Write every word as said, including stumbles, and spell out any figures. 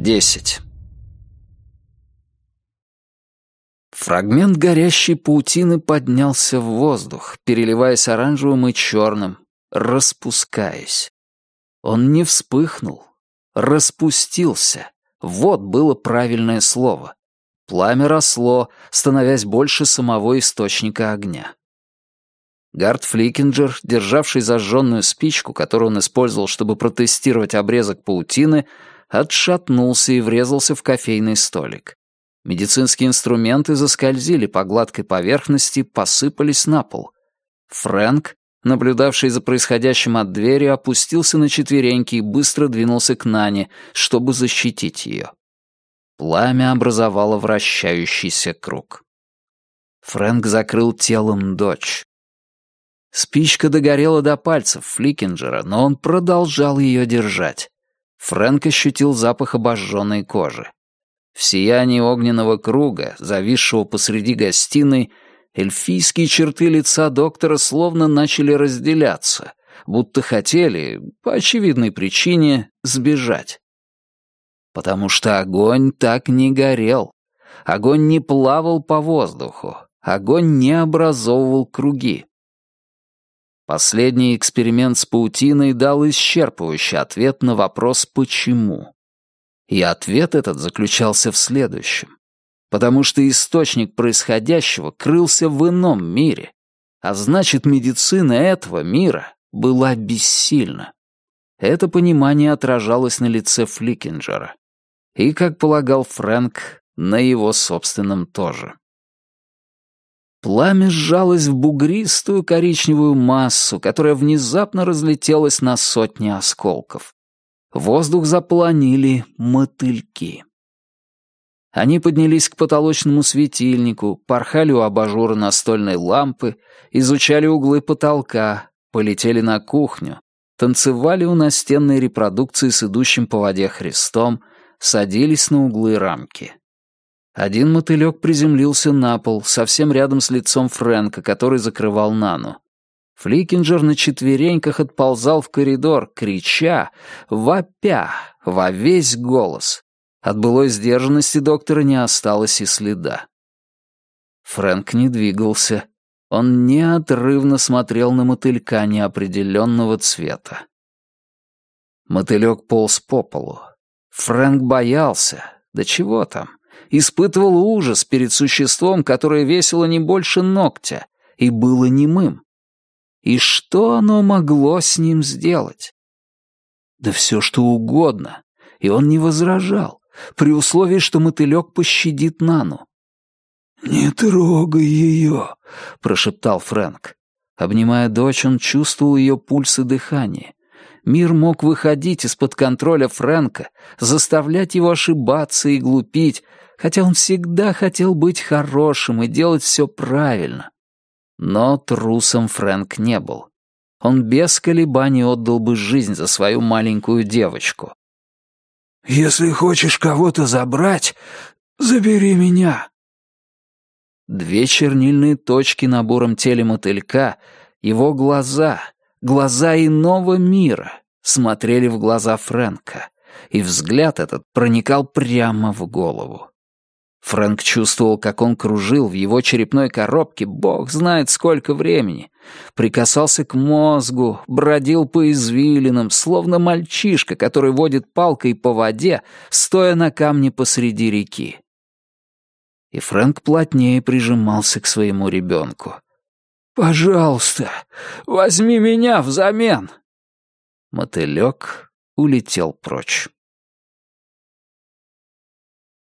десять. Фрагмент горящей паутины поднялся в воздух, переливаясь оранжевым и черным, распускаясь. Он не вспыхнул, распустился. Вот было правильное слово. Пламя росло, становясь больше самого источника огня. Гард Фликинджер, державший зажженную спичку, которую он использовал, чтобы протестировать обрезок паутины, отшатнулся и врезался в кофейный столик. Медицинские инструменты заскользили по гладкой поверхности, посыпались на пол. Фрэнк, наблюдавший за происходящим от двери, опустился на четвереньки и быстро двинулся к Нане, чтобы защитить ее. Пламя образовало вращающийся круг. Фрэнк закрыл телом дочь. Спичка догорела до пальцев Фликинджера, но он продолжал ее держать. Фрэнк ощутил запах обожженной кожи. В сиянии огненного круга, зависшего посреди гостиной, эльфийские черты лица доктора словно начали разделяться, будто хотели, по очевидной причине, сбежать. Потому что огонь так не горел. Огонь не плавал по воздуху. Огонь не образовывал круги. Последний эксперимент с паутиной дал исчерпывающий ответ на вопрос «почему?». И ответ этот заключался в следующем. Потому что источник происходящего крылся в ином мире, а значит, медицина этого мира была бессильна. Это понимание отражалось на лице Фликинджера. И, как полагал Фрэнк, на его собственном тоже. Пламя сжалось в бугристую коричневую массу, которая внезапно разлетелась на сотни осколков. Воздух заполонили мотыльки. Они поднялись к потолочному светильнику, порхали у абажура настольной лампы, изучали углы потолка, полетели на кухню, танцевали у настенной репродукции с идущим по воде Христом, садились на углы рамки. Один мотылек приземлился на пол, совсем рядом с лицом Фрэнка, который закрывал Нану. Фликинджер на четвереньках отползал в коридор, крича, вопя, во весь голос. От былой сдержанности доктора не осталось и следа. Фрэнк не двигался. Он неотрывно смотрел на мотылька неопределенного цвета. Мотылек полз по полу. Фрэнк боялся. Да чего там? Испытывал ужас перед существом, которое весило не больше ногтя, и было немым. И что оно могло с ним сделать? Да все что угодно. И он не возражал, при условии, что мотылек пощадит Нану. «Не трогай ее», — прошептал Фрэнк. Обнимая дочь, он чувствовал ее пульс и дыхание. Мир мог выходить из-под контроля Фрэнка, заставлять его ошибаться и глупить, хотя он всегда хотел быть хорошим и делать все правильно. Но трусом Фрэнк не был. Он без колебаний отдал бы жизнь за свою маленькую девочку. «Если хочешь кого-то забрать, забери меня». Две чернильные точки на буром теле мотылька, его глаза, глаза иного мира, смотрели в глаза Фрэнка, и взгляд этот проникал прямо в голову. Фрэнк чувствовал, как он кружил в его черепной коробке бог знает сколько времени, прикасался к мозгу, бродил по извилинам, словно мальчишка, который водит палкой по воде, стоя на камне посреди реки. И Фрэнк плотнее прижимался к своему ребенку. «Пожалуйста, возьми меня взамен!» Мотылек улетел прочь.